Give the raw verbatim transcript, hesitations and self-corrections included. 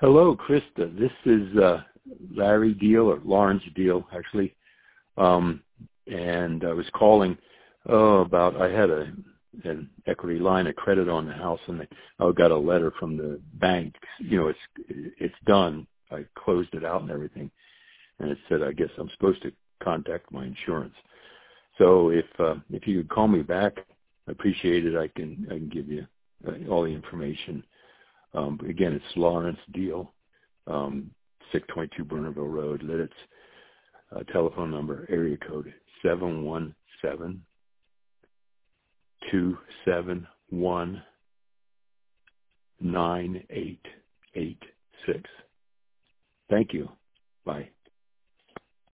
Hello, Krista. This is uh, Larry Deal, or Lawrence Deal, actually. Um, and I was calling oh, about, I had a an equity line of credit on the house, and I got a letter from the bank. You know, it's it's done. I closed it out and everything. And it said, I guess I'm supposed to contact my insurance. So if uh, if you could call me back, I appreciate it. I can I can give you uh, all the information. Um, again, it's Lawrence Deal, um, six twenty-two Bernarville Road, Lidditz. Uh, telephone number, area code seven one seven, two seven one, nine eight eight six. Thank you. Bye.